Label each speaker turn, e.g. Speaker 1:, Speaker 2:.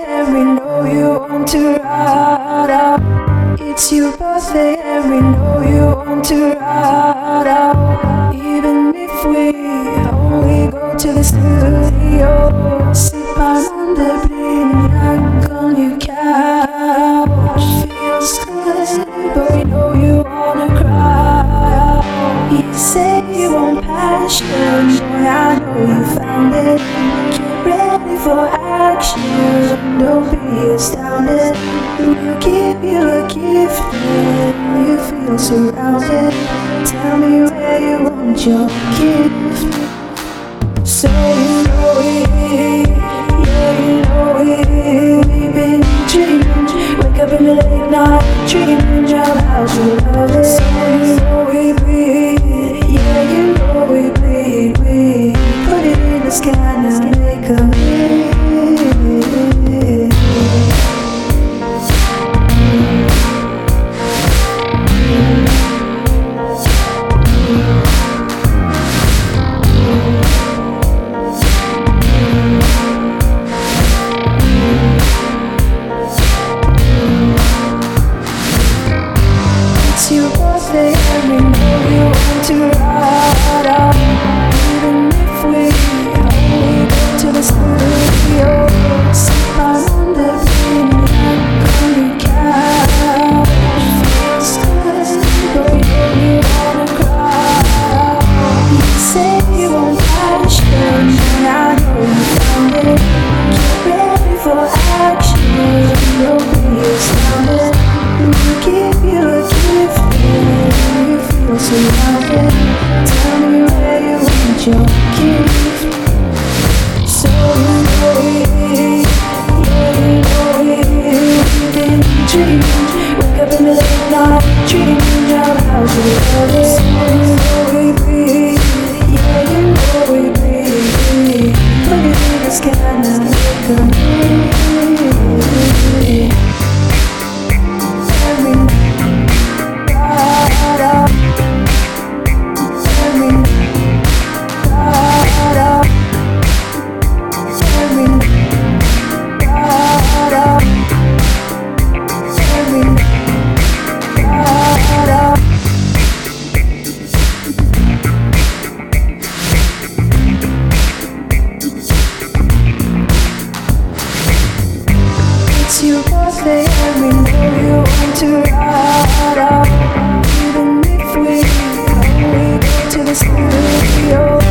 Speaker 1: and we know you want to ride out. It's your birthday and we know you want to ride out. Even if we only go to the studio, sip on the bleeding on your couch. Feels good, but we know you wanna cry out. You say you want passion, boy, I know you found it. Get ready for action, don't be astounded. We'll give you a gift when you feel surrounded. Tell me where you want your gift. So you know it, yeah you know it. We've been dreaming, wake up in the late night, dreaming of how you love it. So you know it, yeah you know it, we put it in the sky now, make a wish. It's your birthday and we know you want to ride out. Even if we only go to the studio, sip on the bleeding on your couch. Feels good, but we know you wanna cry. You say you want passion, and I know you found it. Get ready for action, don't be astounded. We'll give you a gift when you feel surrounded. Tell me where you want your gift. So you know it, yeah you know it. We've been dreaming, wake up in the late night, dreaming of how you love it. So you know it, yeah you know it. Put it in the sky now, make a wish. It's your birthday and we know you want to ride out. Even if we only go to the studio,